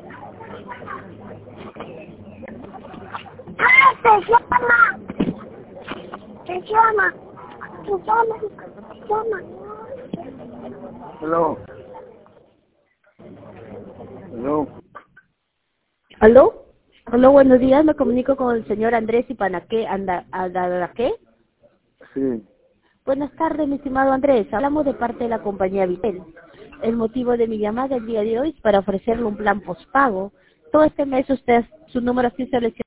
¡Ah, te llama! Te llama. Te llama. Te llama. Hello. Hello. ¿Aló? Aló, buenos días. Me comunico con el señor Andrés Ipanaque Andaraque. Sí. Buenas tardes, mi estimado Andrés. Hablamos de parte de la compañía Vitel. El motivo de mi llamada el día de hoy es para ofrecerle un plan postpago. Todo este mes usted, su número sí seleccionado